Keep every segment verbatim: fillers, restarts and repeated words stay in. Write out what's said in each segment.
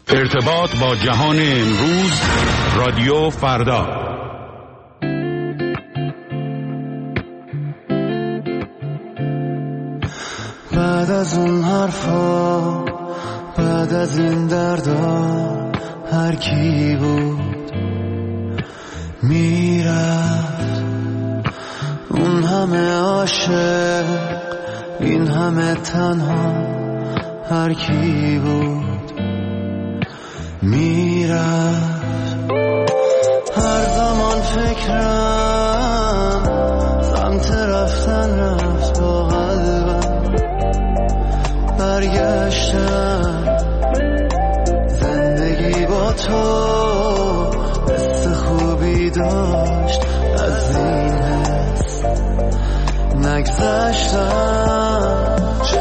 ارتباط با جهان امروز، رادیو فردا. بعد از اون حرفا، بعد از این دردا، هر کی بود میرفت. اون همه عاشق، این همه تنها، هر کی بود میرفت. هر زمان فکرم سمت رفتن رفت، با قلبم برگشتم. زندگی با تو حس خوبی داشت، از این حس نگذشتم. چه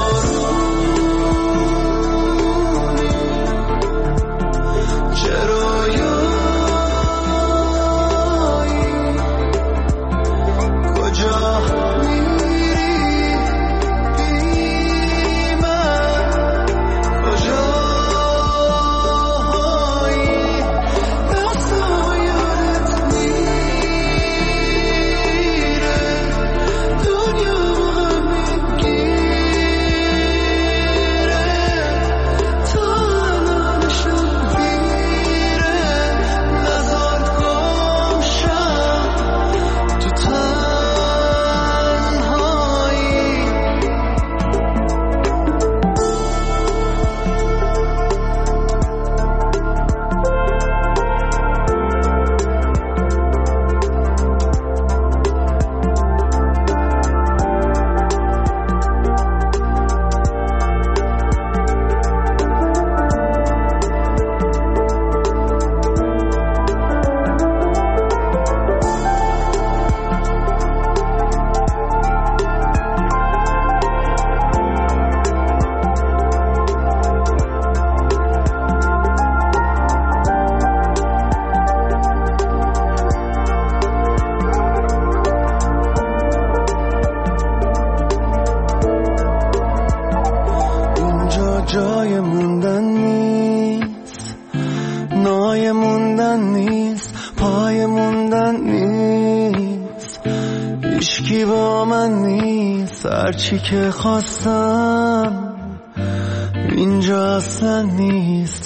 چی که خواستم اینجا اصلا نیست،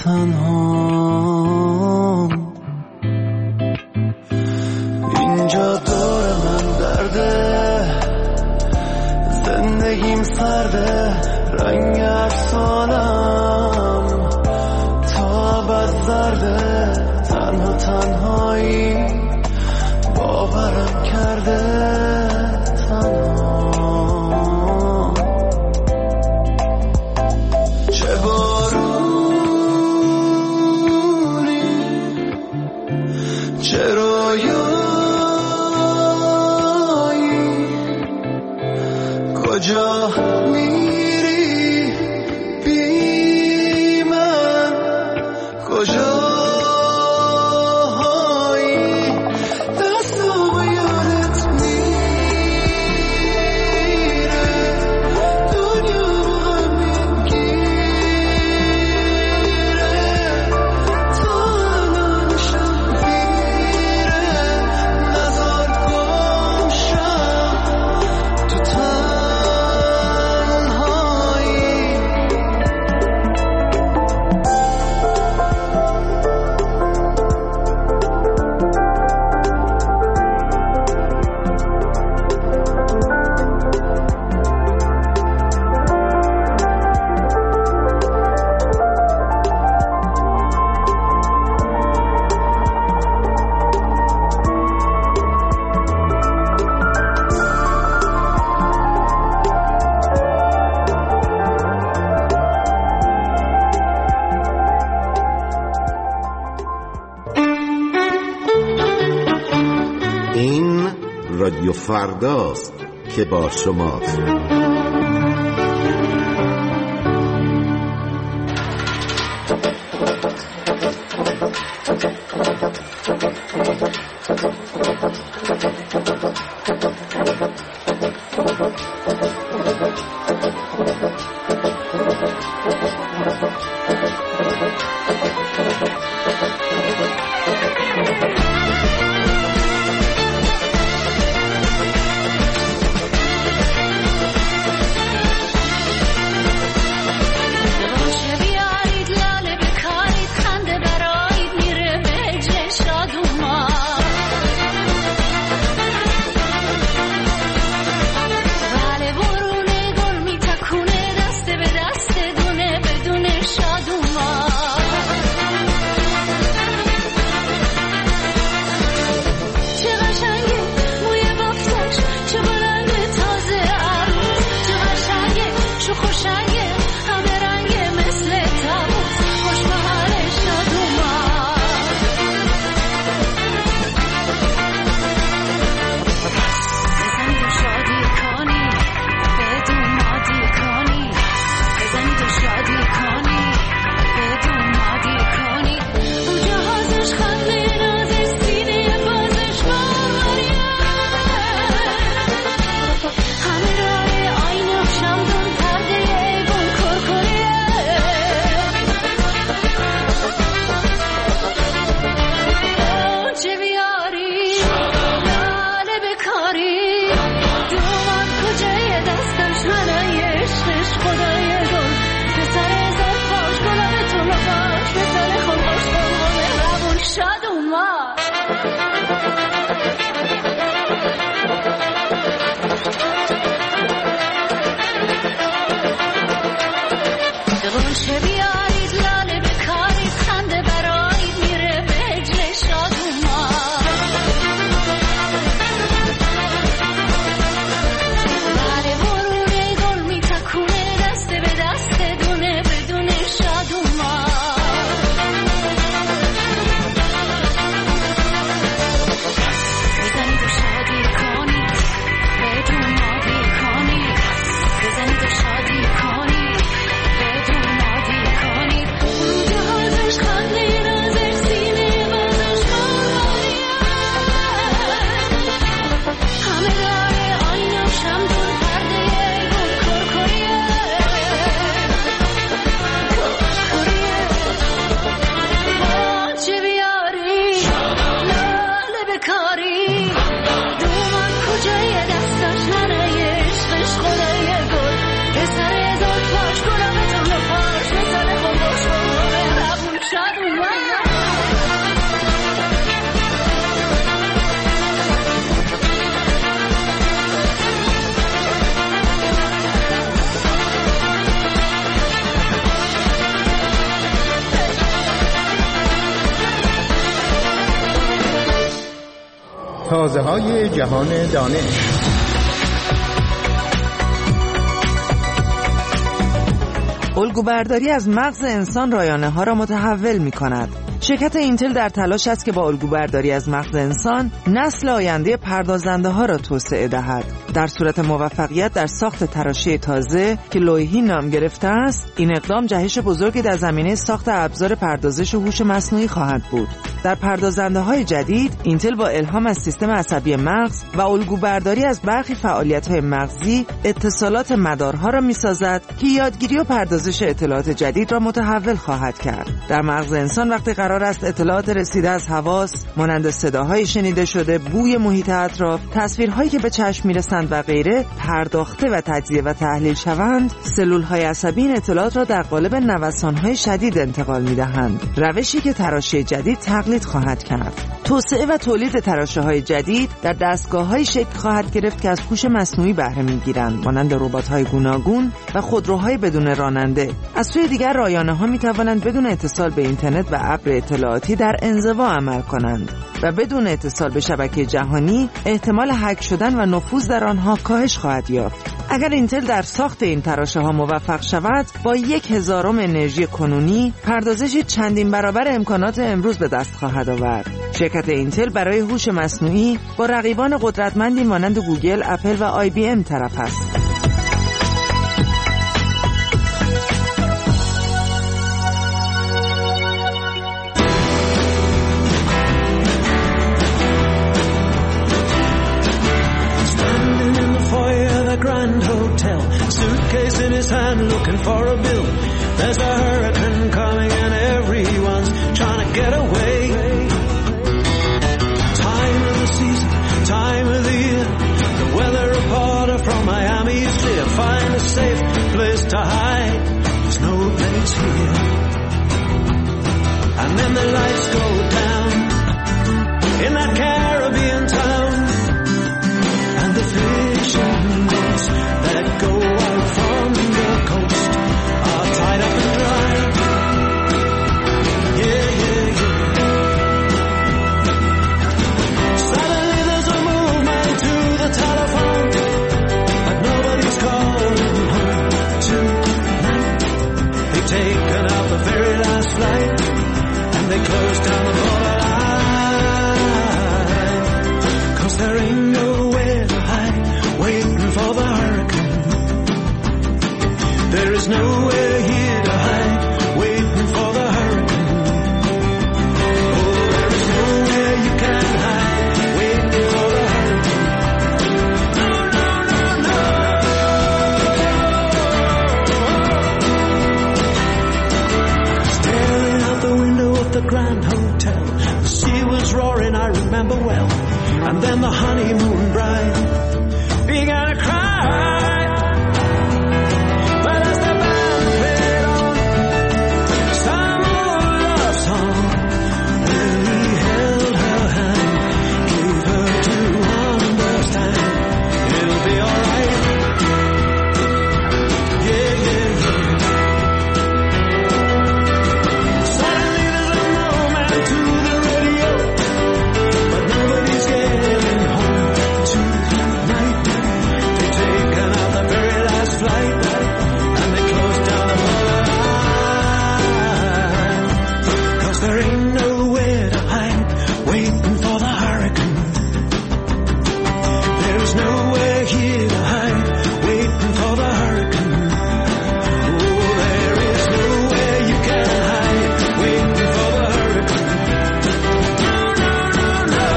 تنها اینجا دور من درده، زندگیم سرده، رنگ افسانم تا بس زرده. تنها تنهایی باورم کرده، تنها کجا میری بی من، کجایی دستم یادت میره، دنیا همین گیره، تا الانشم میره، نزار گم شم تو رادیو فرداست که با شماست. تازه‌های جهان دانش. الگوبرداری از مغز انسان رایانه‌ها را متحول می‌کند. شرکت اینتل در تلاش است که با الگوبرداری از مغز انسان نسل آینده پردازنده‌ها را توسعه دهد. در صورت موفقیت در ساخت تراشی تازه که لویحی نام گرفته است، این اقدام جهش بزرگی در زمینه ساخت ابزار پردازش و هوش مصنوعی خواهد بود. در پردازنده‌های جدید، اینتل با الهام از سیستم عصبی مغز و الگوبرداری از برخی فعالیت‌های مغزی، اتصالات مدارها را می‌سازد که یادگیری و پردازش اطلاعات جدید را متحول خواهد کرد. در مغز انسان وقتی قرار است اطلاعات رسیده از حواس، مانند صداهای شنیده شده، بوی محیط اطراف، تصویرهایی که به چشم می‌رسند و غیره، پرداخته و تجزیه و تحلیل شوند، سلول‌های عصبی این اطلاعات را در قالب نوسان‌های شدید انتقال می‌دهند. روشی که تراشی جدید تقلید خواهد کرد. توسعه و تولید تراشه‌های جدید در دستگاه‌های شکل خواهد گرفت که از هوش مصنوعی بهره می‌گیرند، مانند ربات‌های گوناگون و خودروهای بدون راننده. از سوی دیگر رایانه‌ها می‌توانند بدون اتصال به اینترنت و ابر اطلاعاتی در انزوا عمل کنند و بدون اتصال به شبکه جهانی احتمال هک شدن و نفوذ در آنها کاهش خواهد یافت. اگر اینتل در ساخت این تراشه‌ها موفق شود، با یک هزارم انرژی کنونی پردازش چندین برابر امکانات امروز به دست خواهد آورد. شرکت اینتل برای هوش مصنوعی با رقیبان قدرتمندی مانند گوگل، اپل و آی بی ام طرف است. Grand hotel, suitcase in his hand, looking for a bill. There's a hurricane coming and then the lights go down in that Caribbean town, and the fishing boats that go out from the coast are tied up and dry. Yeah, yeah, yeah. Suddenly there's a movement to the telephone, but nobody's calling home tonight. They've taken out the very last flight, and they close down the borderline, 'cause there ain't nowhere to hide, waiting for the hurricane. There is nowhere here to hide, waiting for the hurricane. Oh, there is nowhere you can hide, waiting for the hurricane. No, no, no, no. Staring out the window of the Grand Hotel, the sea was roaring, I remember well. And then the honeymoon bride began to cry. But as the band played on some old love song, then he held her hand, gave her to understand it'll be alright. Yeah, yeah, yeah. Suddenly there's a moment to the radio, but nobody's getting home tonight. They've taken out the very last flight, and they close down the borderline, 'cause there ain't nowhere to hide, waiting for the hurricane. There is nowhere here to hide, waiting for the hurricane. Oh, there is nowhere you can hide, waiting for the hurricane. No, no, no, no.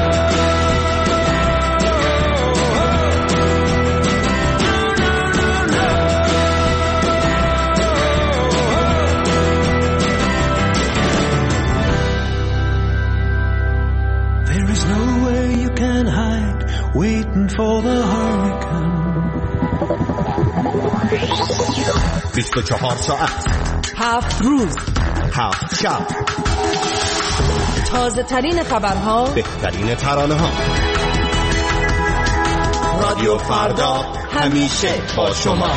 There is nowhere you can hide, waiting for the hurricane. بیست و چهار ساعت، هفت روز، هفت شب، تازه ترین خبرها، بهترین ترانه ها. رادیو فردا همیشه با شما.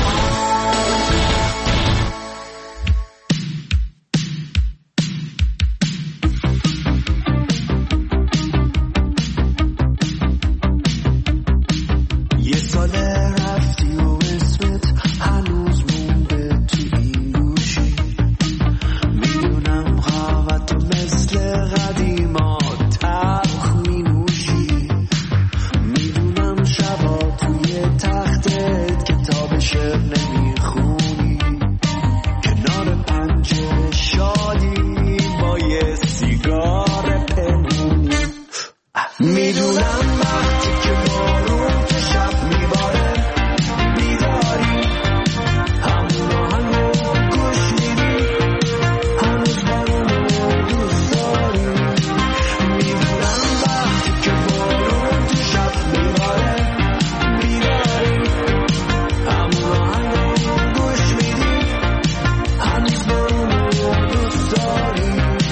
یه ساله رفتی و اسمت هنوز مونده تو این گوشی، میدونم قهوه‌تو مثل قدیما تلخ مینوشی، میدونم شبا توی تختت کتاب شعر نمیخونی، کنار پنجره شادی با یه سیگار پنهونی، میدونم وقتی که بارون تو شب میباره بیداری، همون آهنگو گوش میدی، هنوز بارونو دوست داری، میدونم وقتی که بارون تو شب میباره بیداری، همون آهنگو گوش میدی، هنوز بارونو دوست داری.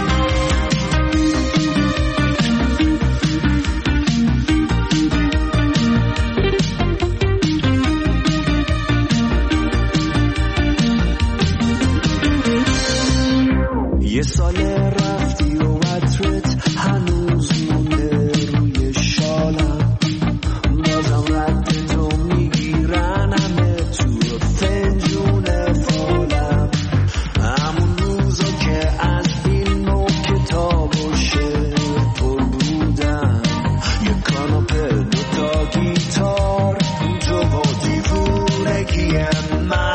یه ساله رفتی و عطرت هنوز مونده روی شالم، بازم رد تو میگیرن همه تو فنجون فالم، همون روزا که از فیلم و کتاب و شعر پر بودم، یه کاناپه دوتا گیتار جو و دیوونگی من،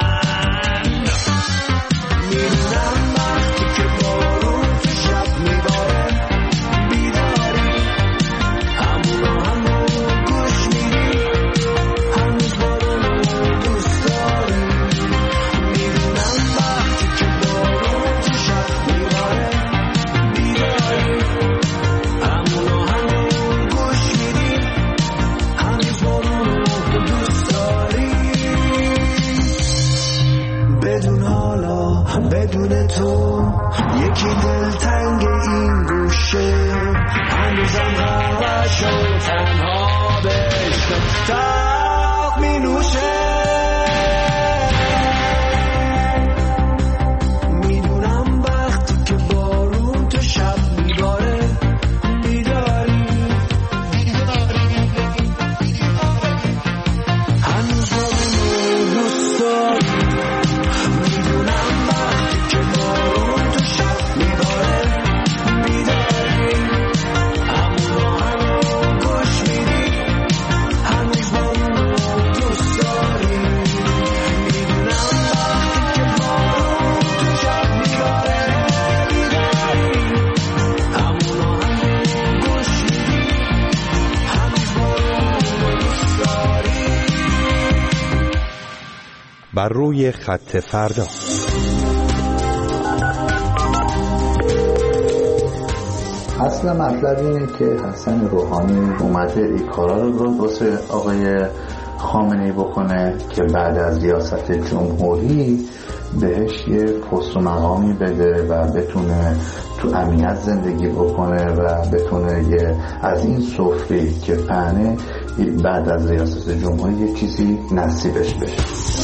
میدونم وقتی که بارون تو شب میباره بیداری، همون آهنگو گوش میدی، هنوز بارونو دوست داری، میدونم وقتی که بارون تو شب میباره بیداری، همون آهنگو گوش میدی، هنوز بارونو دوست داری. بدون حالا بدون تو یکی دلتنگ این گوشه هنوزم غرقش و تنها بشه تاق می نوشه میدونم وقتی که بارون تو شب میباره بیداری هنوز بارون دوست داری میدونم وقتی که بارون تو شب میباره بیداری همون رو همون گوش میدی هنوز بارون دوست داری میدونم وقتی که بارون تو شب میباره بیداری همون رو همون گوش میدی هنوز بارون دوست داری. بر روی خط فردا. اصلا مطلب اینه که حسن روحانی اومده این کارا رو واسه آقای خامنه‌ای بکنه که بعد از ریاست جمهوری بهش یه پست و مقامی بده و بتونه تو امنیت زندگی بکنه و بتونه یه از این سفره که پهنه بعد از ریاست جمهوری یه چیزی نصیبش بشه.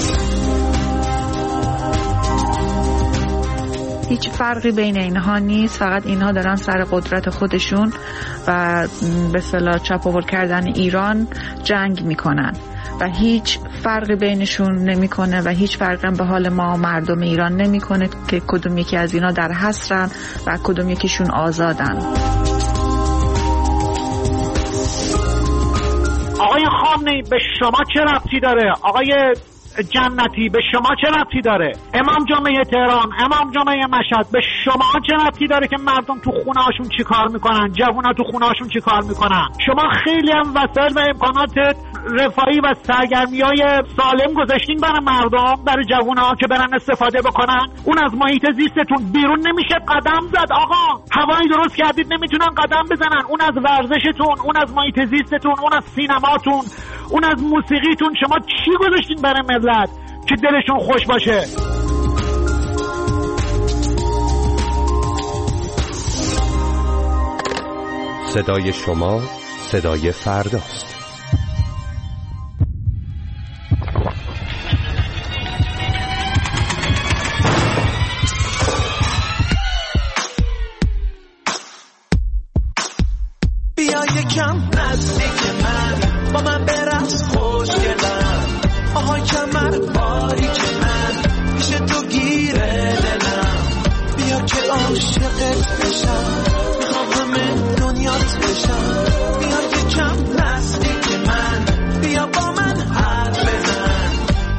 هیچ فرقی بین اینها نیست، فقط اینها دارن سر قدرت خودشون و به اصطلاح چاپاول کردن ایران جنگ میکنن و هیچ فرقی بینشون نمیکنه و هیچ فرقی هم به حال ما مردم ایران نمیکنه که کدوم یکی از اینا در حصرن و کدوم یکیشون آزادن. آقای خامنه‌ای به شما چه ربطی داره؟ آقای جنتی به شما چه ربطی داره؟ امام جمعه تهران، امام جمعه مشهد به شما چه ربطی داره که مردم تو خونه هاشون چی کار میکنن؟ جوونا تو خونه هاشون چی کار میکنن؟ شما خیلی هم وسایل و امکانات رفاهی و سرگرمیای سالم گذاشتین برای مردم، برای جوونا که برن استفاده بکنن. اون از محیط زیستتون بیرون نمیشه قدم زد آقا. هوایی درست کردید نمیتونن قدم بزنن. اون از ورزشتون، اون از محیط زیستتون، اون از سینماتون، اون از موسیقیتون. شما چی گذاشتین برای ملت که دلشون خوش باشه؟ صدای شما صدای فرداست. بیا یکم نزدیک من با من برقص خوشگلم آهای کمر باری که من پیش تو گیره دلم بیا که عاشقت بشم میخوام همه دنیات بشم بیا یکم نزدیک من بیا با من حرف بزن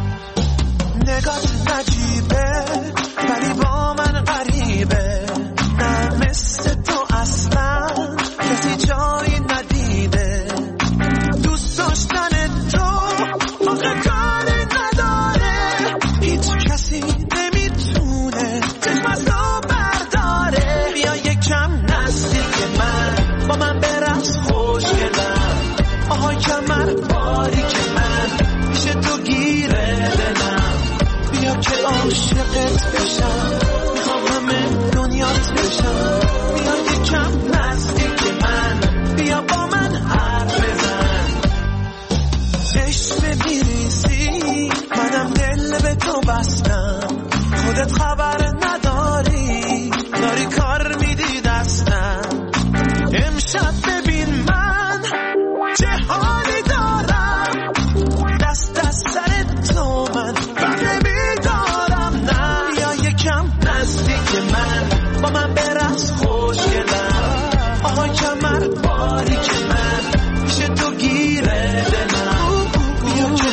نگات نجیبه ولی با من غریبه نه مثل تو اصلا کسی جایی ندیده دوست داشتن تو آخه کاری نداره هیچ کسی نمیتونه چشم از تو برداره بیا یکم نزدیک من با من برقص خوشگلم آهای کمر باری که من پیش تو گیره دلم بیا که عاشقت بشم میخوام همه دنیات بشم بیا یکم نزدیک من بیا با من حرف بزن عشق میریزی منم دل به تو بستم خودت خبر نداری داری کار میدی دستم امشب ببین من چه حالی دارم دست از سر تو من بر نمیدارم نه بیا یکم نزدیک من با من برقص خوشگلم آهای کمر باری که من پیش تو گیره دلم بیا که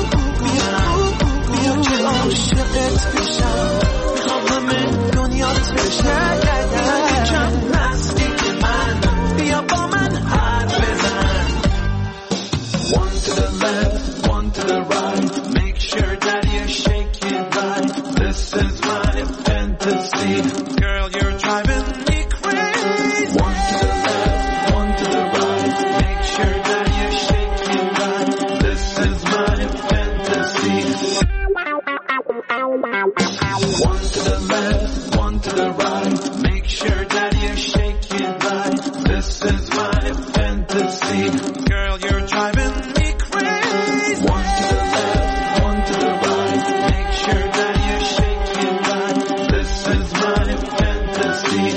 بیا که عاشقت بشم میخوام همه دنیات بشه بیا یکم نزدیک من بیا با من حرف بزن One to the left, one to the right Make sure that you shake it right This is my fantasy Girl, you're driving me crazy One to the left, one to the right Make sure that you shake it right This is my fantasy One to the left to the right. Make sure that you shake it right. This is my fantasy. Girl, you're driving me crazy. One to the left, one to the right. Make sure that you shake it right. This is my fantasy.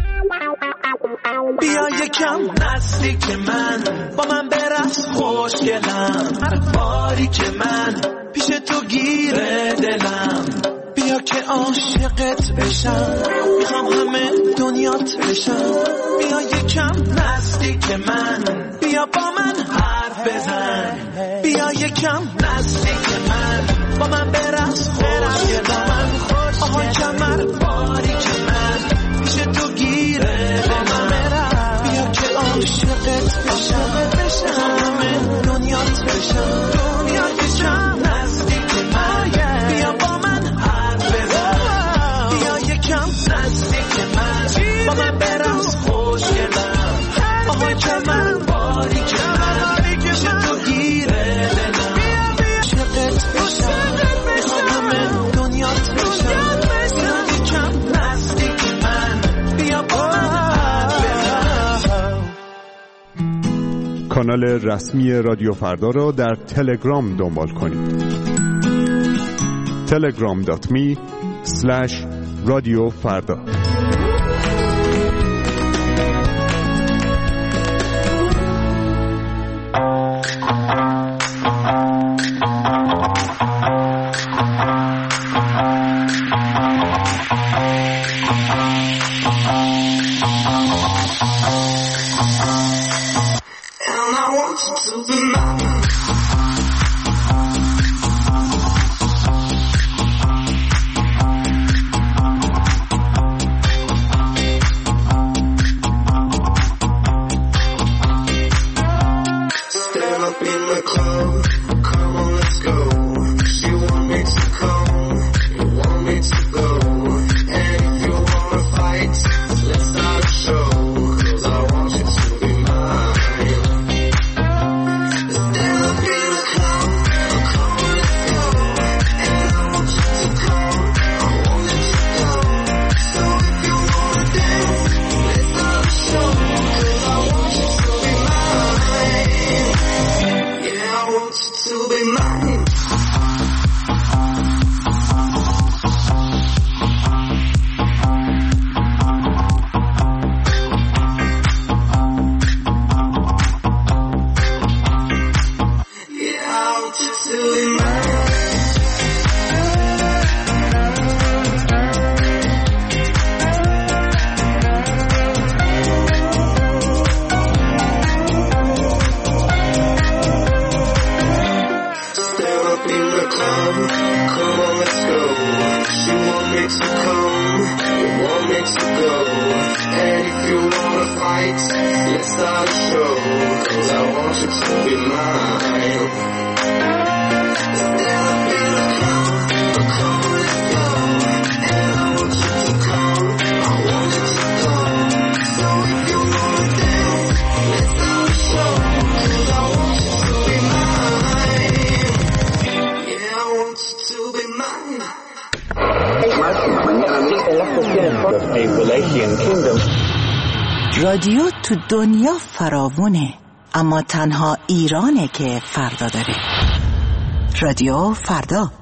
بیا یکم نزدیک من، با من برقص خوشگلم. هر باری که من پیش تو گیره دلم، بیا که عاشقت بشم. میخوام همه دنیات بشم. بیا یکم نزدیک من، بیا با من حرف بزن. بیا یکم نزدیک من، با من برقص خوشگلم. آها کمر باری که من پیش تو گیره دلم، بیا که عاشقت بشم. همه دنیات بشم. بیا یکم نزدیک من، بیا با من حرف بزن. بیا یکم نزدیک من، با من برقص خوشگلم. آها کمر باری که من پیش تو گیره دلم، عاشقت بشم. میخوام همه دنیات بشم. بیا یکم نزدیک من، بیا با من حرف بزن. کانال رسمی رادیو فردا را در تلگرام دنبال کنید. تلگرام دات می اسلش رادیو فردا. رادیو تو دنیا فراوونه، اما تنها ایرانه که فردا داره. رادیو فردا.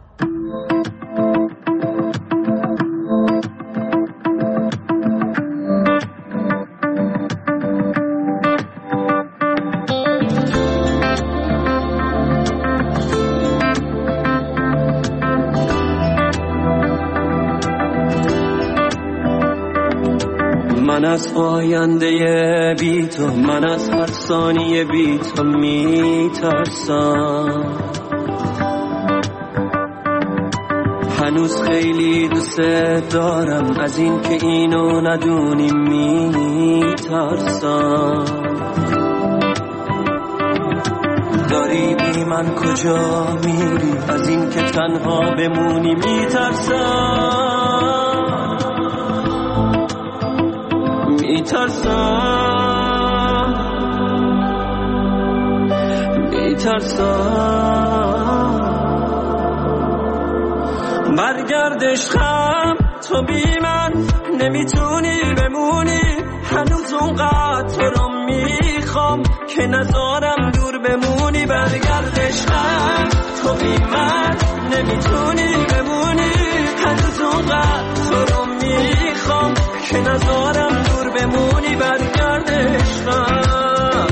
من از آینده بی تو، من از هر ثانیه بی تو میترسم. هنوز خیلی دوست دارم، از این که اینو ندونی میترسم. داری بی من کجا میری، از این که تنها بمونی میترسم. میترسم میترسم برگرد عشقم تو بی من، نمیتونی بمونی، هنوز اونقدر تو رو میخوام که نذارم دور بمونی. برگرد عشقم تو بی من نمیتونی بمونی، هنوز اونقدر تو رو میخوام که نذارم دور بمونی. برگرد عشقم،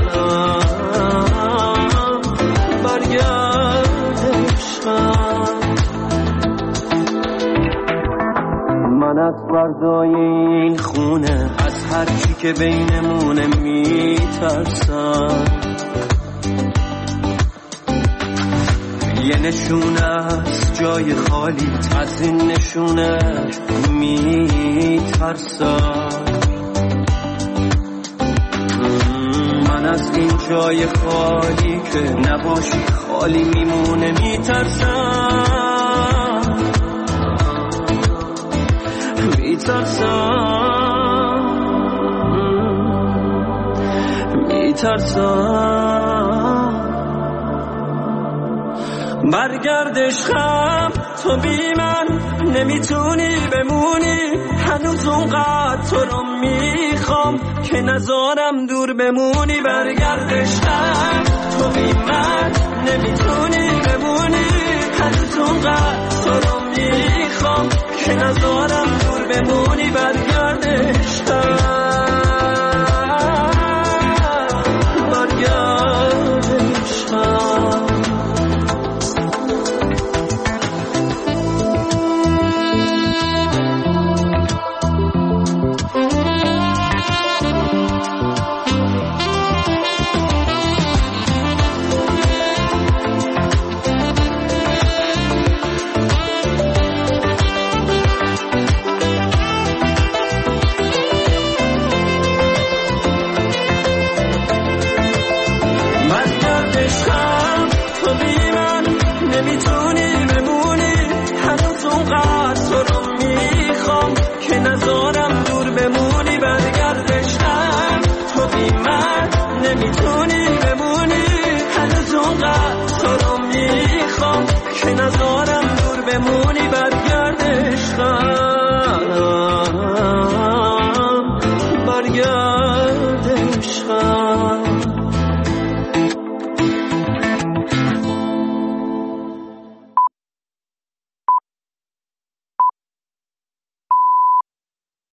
برگرد عشقم. من از فردای این خونه، از هر چی که بینمونه میترسم. یه نشونه از جای خالی، از این نشونه میترسم. من از این جای خالی که نباشی خالی میمونه میترسم، میترسم، میترسم. برگرد عشقم تو بی من نمیتونی بمونی، هنوز اونقدر تو رو میخوام که نذارم دور بمونی. برگرد عشقم تو بی من نمیتونی بمونی، هنوز اونقدر تو رو میخوام که نذارم دور بمونی. برگرد عشقم، برگرد عشقم. نمیتونی بمونی، هنوز اونقدر تو رو میخوام که نذارم دور بمونی. برگرد عشقم تو بی من نمیتونی